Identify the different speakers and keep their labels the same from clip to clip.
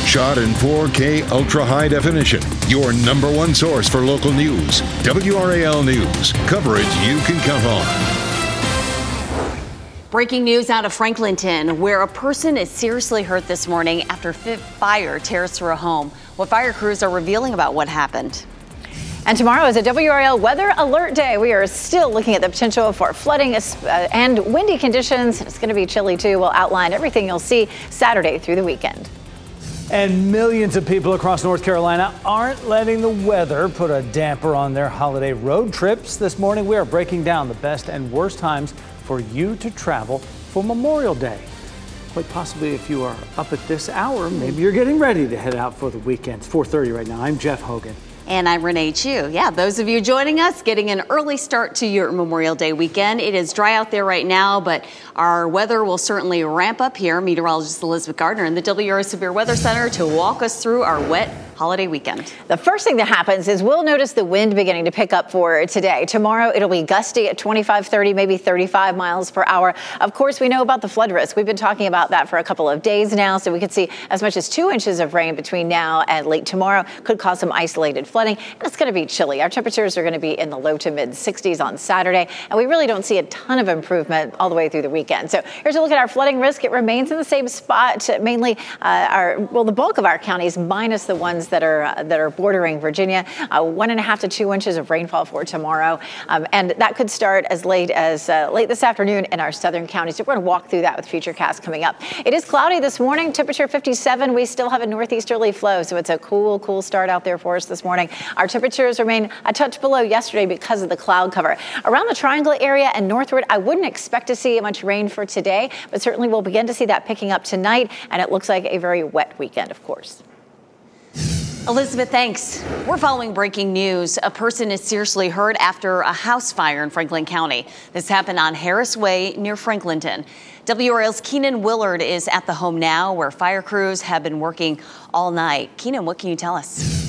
Speaker 1: Shot in 4K ultra high definition. Your number one source for local news. WRAL News. Coverage you can count on.
Speaker 2: Breaking news out of Franklinton, where a person is seriously hurt this morning after fire tears through a home. What fire crews are revealing about what happened.
Speaker 3: And tomorrow is a WRAL weather alert day. We are still looking at the potential for flooding and windy conditions. It's going to be chilly too. We'll outline everything you'll see Saturday through the weekend.
Speaker 4: And millions of people across North Carolina aren't letting the weather put a damper on their holiday road trips. This morning, we are breaking down the best and worst times for you to travel for Memorial Day. Quite possibly, if you are up at this hour, maybe you're getting ready to head out for the weekend. It's 4:30 right now. I'm Jeff Hogan.
Speaker 2: And I'm Renee Chu. Yeah, those of you joining us, getting an early start to your Memorial Day weekend. It is dry out there right now, but our weather will certainly ramp up here. Meteorologist Elizabeth Gardner in the WRAL Severe Weather Center to walk us through our wet holiday weekend.
Speaker 3: The first thing that happens is we'll notice the wind beginning to pick up for today. Tomorrow, it'll be gusty at 25, 30, maybe 35 miles per hour. Of course, we know about the flood risk. We've been talking about that for a couple of days now, so we could see as much as 2 inches of rain between now and late tomorrow. Could cause some isolated flooding, and it's going to be chilly. Our temperatures are going to be in the low to mid 60s on Saturday, and we really don't see a ton of improvement all the way through the weekend. So here's a look at our flooding risk. It remains in the same spot, mainly the bulk of our counties, minus the ones that are bordering Virginia. 1.5 to 2 inches of rainfall for tomorrow, and that could start as late as late this afternoon in our southern counties. So we're going to walk through that with Futurecast coming up. It is cloudy this morning. Temperature 57. We still have a northeasterly flow, so it's a cool start out there for us this morning. Our temperatures remain a touch below yesterday because of the cloud cover. Around the Triangle area and northward, I wouldn't expect to see much rain for today, but certainly we'll begin to see that picking up tonight, and it looks like a very wet weekend, of course.
Speaker 2: Elizabeth, thanks. We're following breaking news. A person is seriously hurt after a house fire in Franklin County. This happened on Harris Way near Franklinton. WRAL's Keenan Willard is at the home now, where fire crews have been working all night. Keenan, what can you tell us?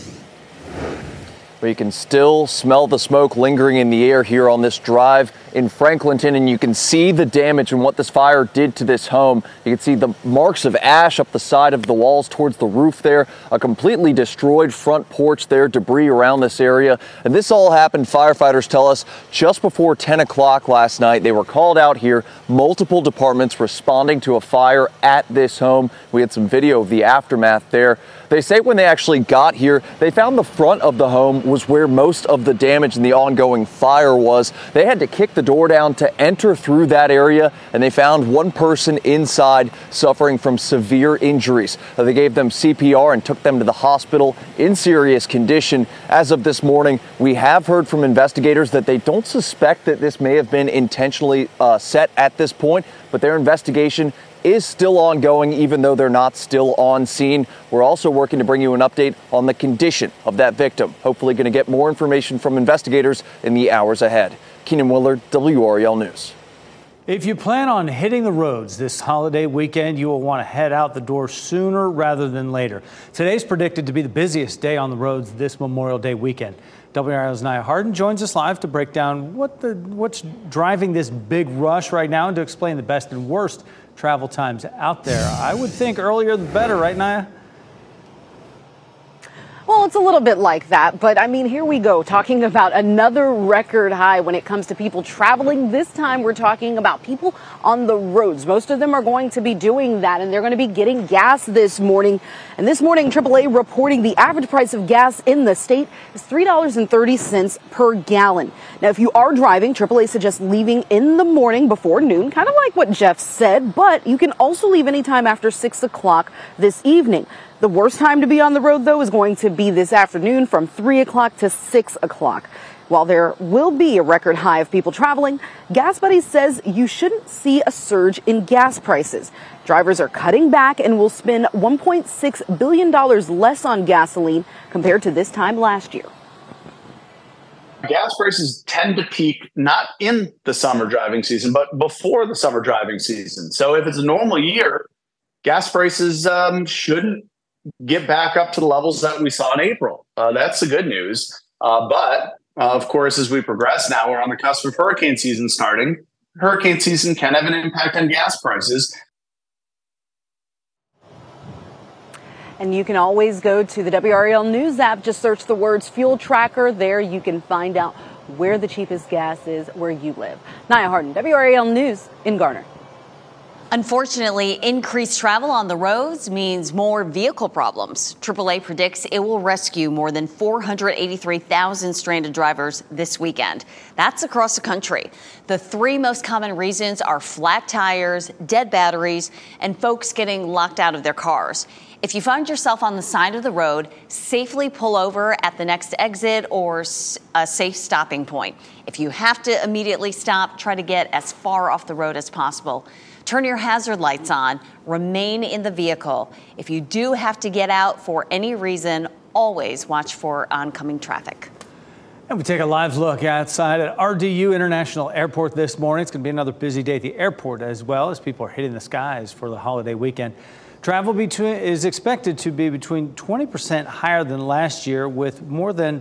Speaker 5: Well, you can still smell the smoke lingering in the air here on this drive in Franklinton, and you can see the damage and what this fire did to this home. You can see the marks of ash up the side of the walls towards the roof there, a completely destroyed front porch there, debris around this area. And this all happened, firefighters tell us, just before 10 o'clock last night. They were called out here, multiple departments responding to a fire at this home. We had some video of the aftermath there. They say when they actually got here, they found the front of the home was where most of the damage and the ongoing fire was. They had to kick the door down to enter through that area, and they found one person inside suffering from severe injuries. They gave them CPR and took them to the hospital in serious condition. As of this morning, we have heard from investigators that they don't suspect that this may have been intentionally set at this point, but their investigation is still ongoing, even though they're not still on scene. We're also working to bring you an update on the condition of that victim. Hopefully going to get more information from investigators in the hours ahead. Keenan Willard, WRAL News.
Speaker 4: If you plan on hitting the roads this holiday weekend, you will want to head out the door sooner rather than later. Today's predicted to be the busiest day on the roads this Memorial Day weekend. WRAL's Nia Harden joins us live to break down what's driving this big rush right now and to explain the best and worst travel times out there. I would think earlier the better, right, Nia?
Speaker 6: Well, it's a little bit like that, but I mean, here we go, talking about another record high when it comes to people traveling. This time we're talking about people on the roads. Most of them are going to be doing that, and they're going to be getting gas this morning. And this morning, AAA reporting the average price of gas in the state is $3.30 per gallon. Now, if you are driving, AAA suggests leaving in the morning before noon, kind of like what Jeff said, but you can also leave anytime after 6 o'clock this evening. The worst time to be on the road, though, is going to be this afternoon from 3 o'clock to 6 o'clock. While there will be a record high of people traveling, Gas Buddies says you shouldn't see a surge in gas prices. Drivers are cutting back and will spend $1.6 billion less on gasoline compared to this time last year.
Speaker 7: Gas prices tend to peak not in the summer driving season, but before the summer driving season. So if it's a normal year, gas prices shouldn't get back up to the levels that we saw in April. That's the good news. But of course, as we progress now, we're on the cusp of hurricane season starting. Hurricane season can have an impact on gas prices.
Speaker 6: And you can always go to the WRAL News app. Just search the words fuel tracker. There you can find out where the cheapest gas is where you live. Nia Harden, WRAL News in Garner.
Speaker 2: Unfortunately, increased travel on the roads means more vehicle problems. AAA predicts it will rescue more than 483,000 stranded drivers this weekend. That's across the country. The three most common reasons are flat tires, dead batteries, and folks getting locked out of their cars. If you find yourself on the side of the road, safely pull over at the next exit or a safe stopping point. If you have to immediately stop, try to get as far off the road as possible. Turn your hazard lights on, remain in the vehicle. If you do have to get out for any reason, always watch for oncoming traffic.
Speaker 4: And we take a live look outside at RDU International Airport this morning. It's going to be another busy day at the airport as well as people are hitting the skies for the holiday weekend. Travel is expected to be between 20% higher than last year, with more than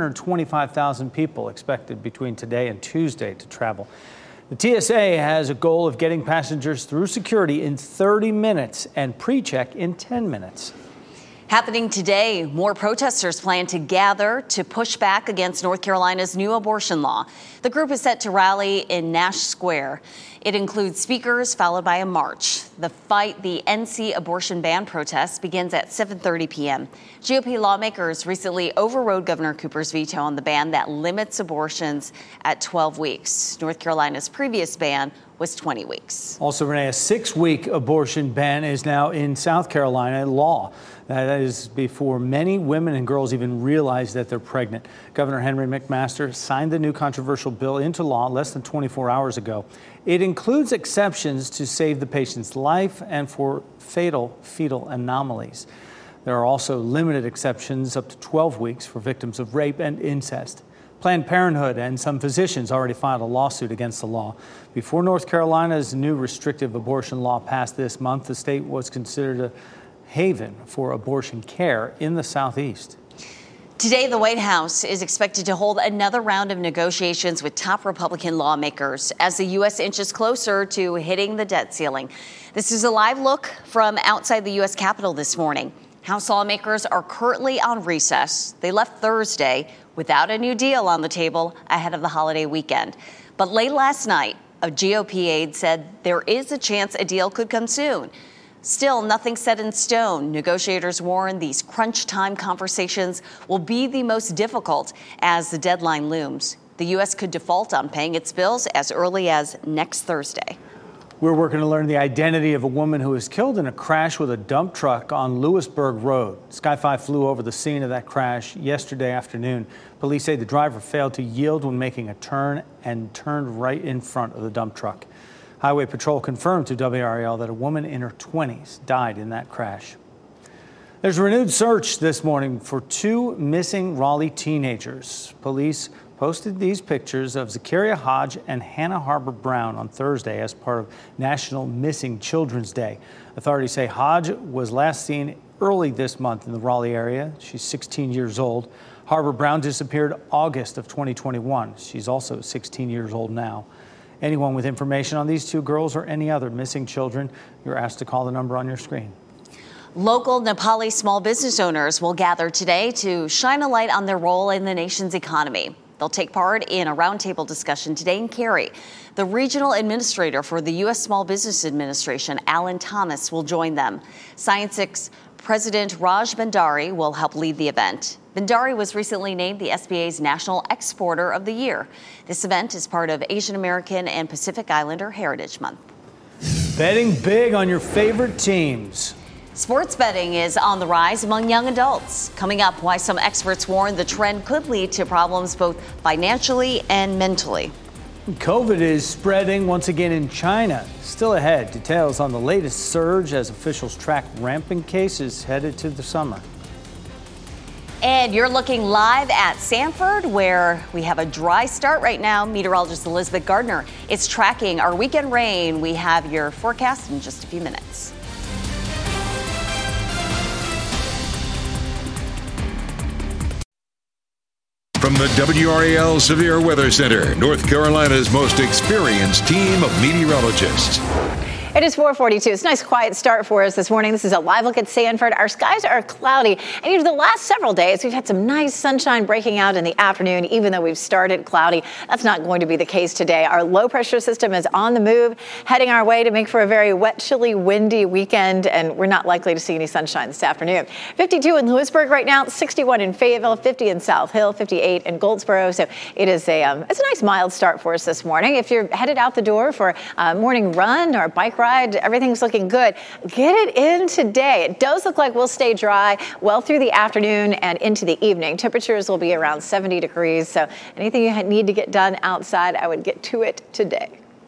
Speaker 4: 225,000 people expected between today and Tuesday to travel. The TSA has a goal of getting passengers through security in 30 minutes and pre-check in 10 minutes.
Speaker 2: Happening today, more protesters plan to gather to push back against North Carolina's new abortion law. The group is set to rally in Nash Square. It includes speakers followed by a march. The Fight the NC Abortion Ban protest begins at 7:30 p.m. GOP lawmakers recently overrode Governor Cooper's veto on the ban that limits abortions at 12 weeks. North Carolina's previous ban was 20 weeks.
Speaker 4: Also, Renee, a 6-week abortion ban is now in South Carolina law. That is before many women and girls even realize that they're pregnant. Governor Henry McMaster signed the new controversial bill into law less than 24 hours ago. It includes exceptions to save the patient's life and for fatal fetal anomalies. There are also limited exceptions up to 12 weeks for victims of rape and incest. Planned Parenthood and some physicians already filed a lawsuit against the law. Before North Carolina's new restrictive abortion law passed this month, the state was considered a haven for abortion care in the Southeast.
Speaker 2: Today, the White House is expected to hold another round of negotiations with top Republican lawmakers as the U.S. inches closer to hitting the debt ceiling. This is a live look from outside the U.S. Capitol this morning. House lawmakers are currently on recess. They left Thursday without a new deal on the table ahead of the holiday weekend. But late last night, a GOP aide said there is a chance a deal could come soon. Still, nothing set in stone. Negotiators warn these crunch time conversations will be the most difficult as the deadline looms. The U.S. could default on paying its bills as early as next Thursday.
Speaker 4: We're working to learn the identity of a woman who was killed in a crash with a dump truck on Lewisburg Road. Sky 5 flew over the scene of that crash yesterday afternoon. Police say the driver failed to yield when making a turn and turned right in front of the dump truck. Highway Patrol confirmed to WRAL that a woman in her 20s died in that crash. There's a renewed search this morning for 2 missing Raleigh teenagers. Police posted these pictures of Zakaria Hodge and Hannah Harbor Brown on Thursday as part of National Missing Children's Day. Authorities say Hodge was last seen early this month in the Raleigh area. She's 16 years old. Harbor Brown disappeared August of 2021. She's also 16 years old now. Anyone with information on these 2 girls or any other missing children, you're asked to call the number on your screen.
Speaker 2: Local Nepali small business owners will gather today to shine a light on their role in the nation's economy. They'll take part in a roundtable discussion today in Cary. The regional administrator for the U.S. Small Business Administration, Alan Thomas, will join them. Science6 President Raj Bhandari will help lead the event. Bhandari was recently named the SBA's National Exporter of the Year. This event is part of Asian American and Pacific Islander Heritage Month.
Speaker 4: Betting big on your favorite teams.
Speaker 2: Sports betting is on the rise among young adults. Coming up, why some experts warn the trend could lead to problems both financially and mentally.
Speaker 4: COVID is spreading once again in China. Still ahead, details on the latest surge as officials track rampant cases headed to the summer.
Speaker 2: And you're looking live at Sanford, where we have a dry start right now. Meteorologist Elizabeth Gardner is tracking our weekend rain. We have your forecast in just a few minutes.
Speaker 1: From the WRAL Severe Weather Center, North Carolina's most experienced team of meteorologists.
Speaker 3: It is 4:42. It's a nice quiet start for us this morning. This is a live look at Sanford. Our skies are cloudy. And the last several days, we've had some nice sunshine breaking out in the afternoon, even though we've started cloudy. That's not going to be the case today. Our low pressure system is on the move, heading our way to make for a very wet, chilly, windy weekend. And we're not likely to see any sunshine this afternoon. 52 in Lewisburg right now, 61 in Fayetteville, 50 in South Hill, 58 in Goldsboro. So it is it's a nice mild start for us this morning. If you're headed out the door for a morning run or a bike ride, everything's looking good. Get it in today. It does look like we'll stay dry well through the afternoon and into the evening. Temperatures will be around 70 degrees. So anything you need to get done outside, I would get to it today.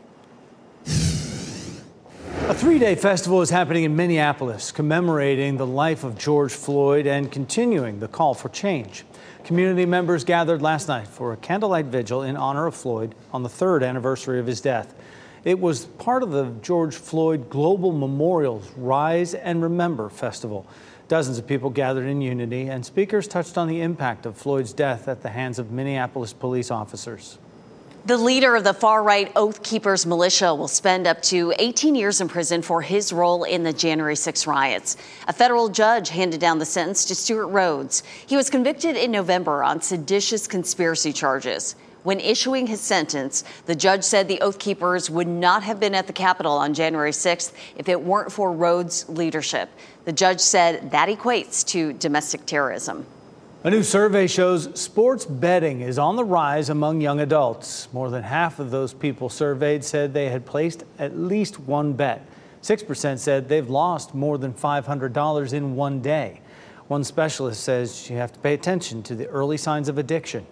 Speaker 4: A three-day festival is happening in Minneapolis, commemorating the life of George Floyd and continuing the call for change. Community members gathered last night for a candlelight vigil in honor of Floyd on the 3rd anniversary of his death. It was part of the George Floyd Global Memorial's Rise and Remember Festival. Dozens of people gathered in unity, and speakers touched on the impact of Floyd's death at the hands of Minneapolis police officers.
Speaker 2: The leader of the far-right Oath Keepers militia will spend up to 18 years in prison for his role in the January 6 riots. A federal judge handed down the sentence to Stuart Rhodes. He was convicted in November on seditious conspiracy charges. When issuing his sentence, the judge said the Oath Keepers would not have been at the Capitol on January 6th if it weren't for Rhodes' leadership. The judge said that equates to domestic terrorism.
Speaker 4: A new survey shows sports betting is on the rise among young adults. More than half of those people surveyed said they had placed at least one bet. 6% said they've lost more than $500 in one day. One specialist says you have to pay attention to the early signs of addiction.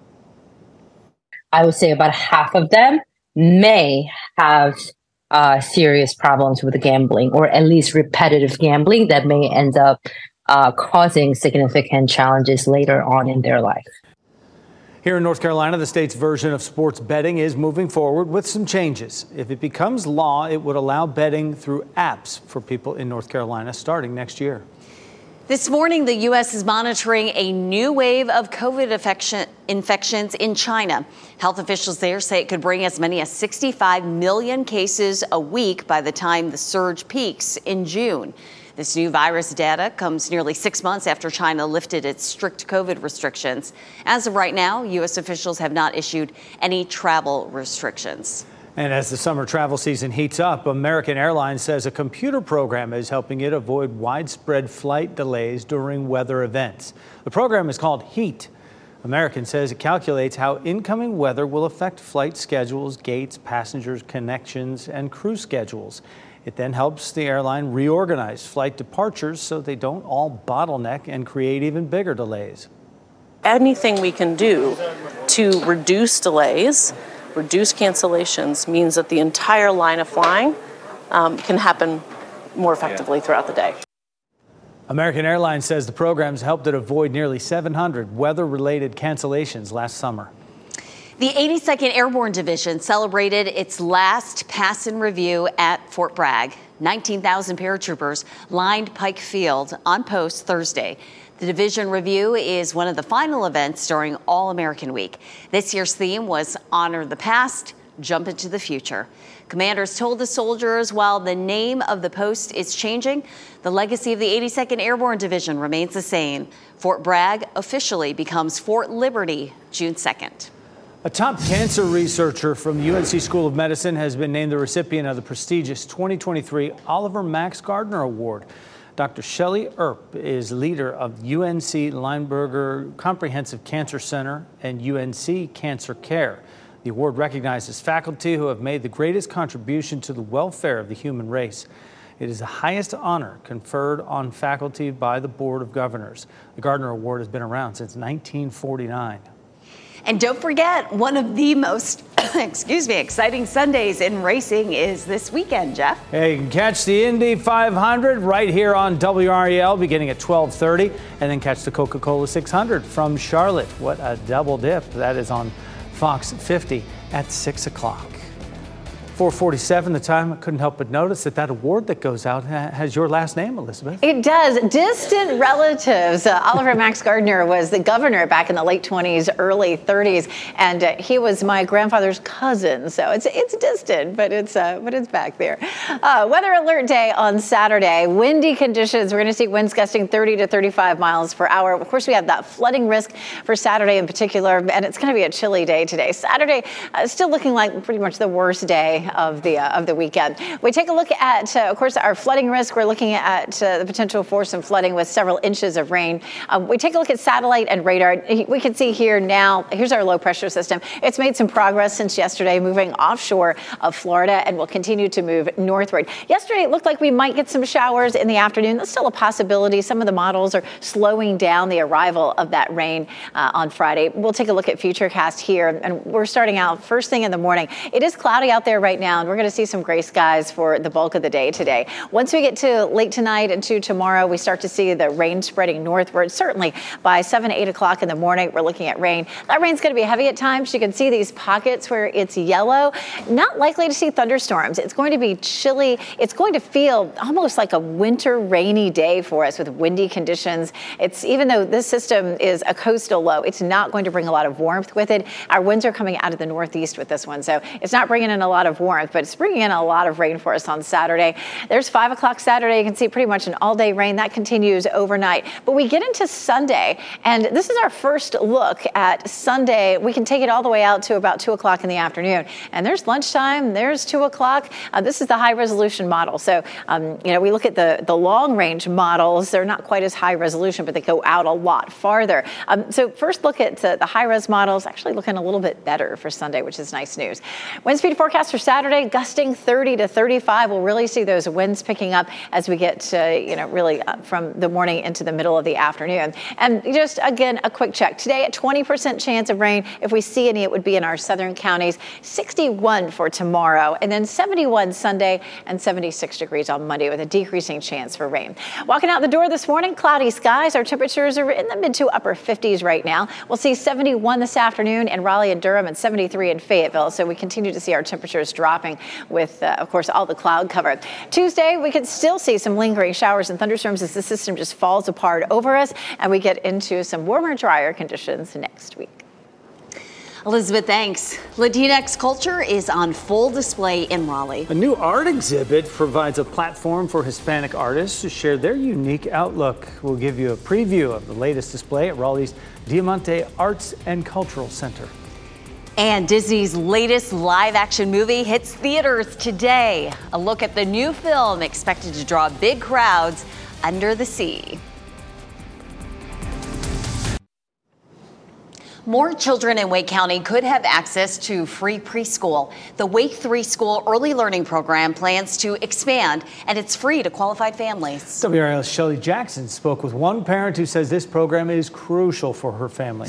Speaker 8: I would say about half of them may have serious problems with gambling, or at least repetitive gambling that may end up causing significant challenges later on in their life.
Speaker 4: Here in North Carolina, the state's version of sports betting is moving forward with some changes. If it becomes law, it would allow betting through apps for people in North Carolina starting next year.
Speaker 2: This morning, the U.S. is monitoring a new wave of COVID infections in China. Health officials there say it could bring as many as 65 million cases a week by the time the surge peaks in June. This new virus data comes nearly 6 months after China lifted its strict COVID restrictions. As of right now, U.S. officials have not issued any travel restrictions.
Speaker 4: And as the summer travel season heats up, American Airlines says a computer program is helping it avoid widespread flight delays during weather events. The program is called HEAT. American says it calculates how incoming weather will affect flight schedules, gates, passengers, connections, and crew schedules. It then helps the airline reorganize flight departures so they don't all bottleneck and create even bigger delays.
Speaker 9: Anything we can do to reduce delays, reduce cancellations, means that the entire line of flying can happen more effectively throughout the day.
Speaker 4: American Airlines says the programs helped it avoid nearly 700 weather-related cancellations last summer.
Speaker 2: The 82nd Airborne Division celebrated its last pass in review at Fort Bragg. 19,000 paratroopers lined Pike Field on post Thursday. The division review is one of the final events during All-American Week. This year's theme was Honor the Past, Jump into the Future. Commanders told the soldiers while the name of the post is changing, the legacy of the 82nd Airborne Division remains the same. Fort Bragg officially becomes Fort Liberty June 2nd.
Speaker 4: A top cancer researcher from UNC School of Medicine has been named the recipient of the prestigious 2023 Oliver Max Gardner Award. Dr. Shelley Earp is leader of UNC Lineberger Comprehensive Cancer Center and UNC Cancer Care. The award recognizes faculty who have made the greatest contribution to the welfare of the human race. It is the highest honor conferred on faculty by the Board of Governors. The Gardner Award has been around since 1949.
Speaker 2: And don't forget, one of the most, exciting Sundays in racing is this weekend, Jeff.
Speaker 4: Hey, you can catch the Indy 500 right here on WRAL beginning at 12:30, and then catch the Coca-Cola 600 from Charlotte. What a double dip. That is on Fox 50 at 6 o'clock. 4:47 the time. I couldn't help but notice that award that goes out has your last name, Elizabeth.
Speaker 3: It does. Distant relatives. Oliver Max Gardner was the governor back in the late 20s, early 30s, and he was my grandfather's cousin. So it's distant, but it's back there. Weather alert day on Saturday. Windy conditions. We're going to see winds gusting 30 to 35 miles per hour. Of course, we have that flooding risk for Saturday in particular, and it's going to be a chilly day today. Saturday still looking like pretty much the worst day of the weekend. We take a look at, of course, our flooding risk. We're looking at the potential for some flooding with several inches of rain. We take a look at satellite and radar. We can see here now, here's our low pressure system. It's made some progress since yesterday, moving offshore of Florida, and will continue to move northward. Yesterday, it looked like we might get some showers in the afternoon. That's still a possibility. Some of the models are slowing down the arrival of that rain on Friday. We'll take a look at Futurecast here, and we're starting out first thing in the morning. It is cloudy out there right now, and we're going to see some gray skies for the bulk of the day today. Once we get to late tonight and to tomorrow, we start to see the rain spreading northward. Certainly by 7, 8 o'clock in the morning, we're looking at rain. That rain's going to be heavy at times. You can see these pockets where it's yellow. Not likely to see thunderstorms. It's going to be chilly. It's going to feel almost like a winter rainy day for us with windy conditions. It's, even though this system is a coastal low, it's not going to bring a lot of warmth with it. Our winds are coming out of the northeast with this one, so it's not bringing in a lot of warmth, but it's bringing in a lot of rain for us on Saturday. There's 5 o'clock Saturday. You can see pretty much an all-day rain. That continues overnight. But we get into Sunday, and this is our first look at Sunday. We can take it all the way out to about 2 o'clock in the afternoon. And there's lunchtime. There's 2 o'clock. This is the high-resolution model. So, we look at the long-range models. They're not quite as high resolution, but they go out a lot farther. So first look at the high-res models, actually looking a little bit better for Sunday, which is nice news. Wind speed forecast for Saturday, gusting 30 to 35. We'll really see those winds picking up as we get, really from the morning into the middle of the afternoon. And just, again, a quick check. Today, a 20% chance of rain. If we see any, it would be in our southern counties. 61 for tomorrow, and then 71 Sunday and 76 degrees on Monday with a decreasing chance for rain. Walking out the door this morning, cloudy skies. Our temperatures are in the mid to upper 50s right now. We'll see 71 this afternoon in Raleigh and Durham and 73 in Fayetteville. So we continue to see our temperatures dropping with, of course, all the cloud cover. Tuesday, we could still see some lingering showers and thunderstorms as the system just falls apart over us, and we get into some warmer, drier conditions next week.
Speaker 2: Elizabeth, thanks. Latinx culture is on full display in Raleigh.
Speaker 4: A new art exhibit provides a platform for Hispanic artists to share their unique outlook. We'll give you a preview of the latest display at Raleigh's Diamante Arts and Cultural Center.
Speaker 2: And Disney's latest live-action movie hits theaters today. A look at the new film expected to draw big crowds, Under the Sea. More children in Wake County could have access to free preschool. The Wake 3 School Early Learning Program plans to expand, and it's free to qualified families.
Speaker 4: WRAL's Shelley Jackson spoke with one parent who says this program is crucial for her family.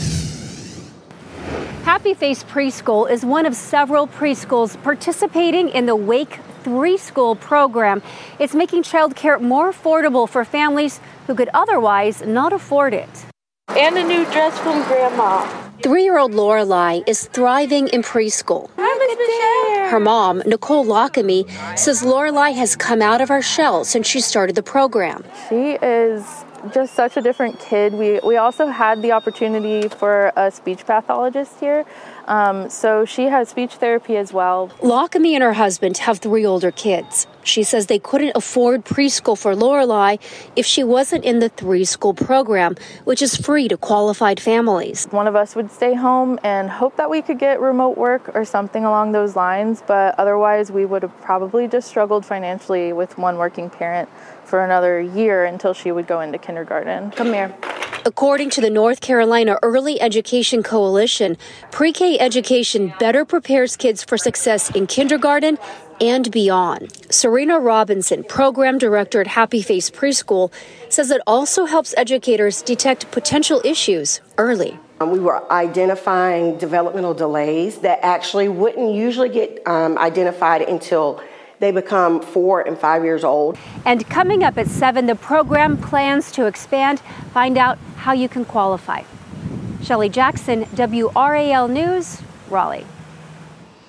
Speaker 10: Happy Face Preschool is one of several preschools participating in the Wake 3 School program. It's making childcare more affordable for families who could otherwise not afford it.
Speaker 11: And a new dress from Grandma.
Speaker 12: 3-year-old Lorelai is thriving in preschool. Her mom, Nicole Lockamy, says Lorelai has come out of her shell since she started the program.
Speaker 11: She is just such a different kid. We also had the opportunity for a speech pathologist here. So she has speech therapy as well.
Speaker 12: Lockamy and her husband have 3 older kids. She says they couldn't afford preschool for Lorelai if she wasn't in the 3 School program, which is free to qualified families.
Speaker 11: One of us would stay home and hope that we could get remote work or something along those lines, but otherwise we would have probably just struggled financially with one working parent for another year until she would go into kindergarten. Come here.
Speaker 12: According to the North Carolina Early Education Coalition, pre-K education better prepares kids for success in kindergarten and beyond. Serena Robinson, program director at Happy Face Preschool, says it also helps educators detect potential issues early.
Speaker 13: We were identifying developmental delays that actually wouldn't usually get identified until they become 4 and 5 years old.
Speaker 10: And coming up at 7, the program plans to expand. Find out how you can qualify. Shelley Jackson, WRAL News, Raleigh.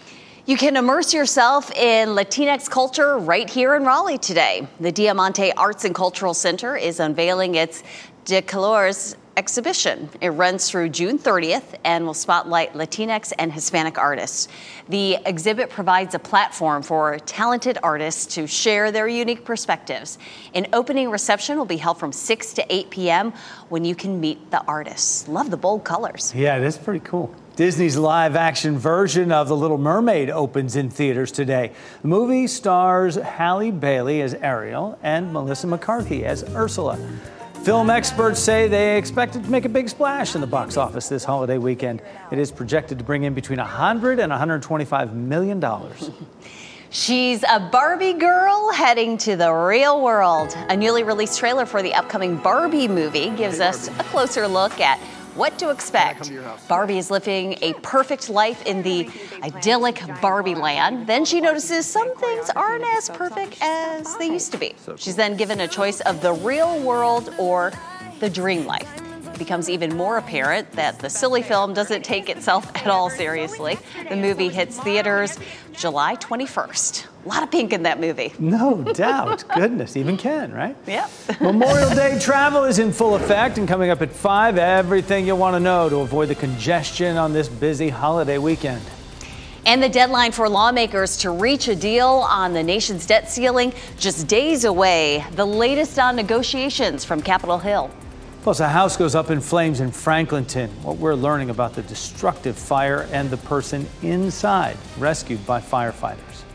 Speaker 2: You can immerse yourself in Latinx culture right here in Raleigh today. The Diamante Arts and Cultural Center is unveiling its De Colores exhibition. It runs through June 30th and will spotlight Latinx and Hispanic artists. The exhibit provides a platform for talented artists to share their unique perspectives. An opening reception will be held from 6 to 8 p.m. when you can meet the artists. Love the bold colors.
Speaker 4: Yeah, it is pretty cool. Disney's live-action version of The Little Mermaid opens in theaters today. The movie stars Halle Bailey as Ariel and Melissa McCarthy as Ursula. Film experts say they expect it to make a big splash in the box office this holiday weekend. It is projected to bring in between $100 and $125 million.
Speaker 2: She's a Barbie girl heading to the real world. A newly released trailer for the upcoming Barbie movie gives us a closer look at what to expect. Barbie is living a perfect life in the idyllic Barbie land. Then she notices some things aren't as perfect as they used to be. She's then given a choice of the real world or the dream life. It becomes even more apparent that the silly film doesn't take itself at all seriously. The movie hits theaters July 21st. A lot of pink in that movie.
Speaker 4: No doubt. Goodness, even Ken, right?
Speaker 2: Yep.
Speaker 4: Memorial Day travel is in full effect, and coming up at 5, everything you'll want to know to avoid the congestion on this busy holiday weekend.
Speaker 2: And the deadline for lawmakers to reach a deal on the nation's debt ceiling just days away. The latest on negotiations from Capitol Hill.
Speaker 4: Plus, a house goes up in flames in Franklinton. What we're learning about the destructive fire and the person inside, rescued by firefighters.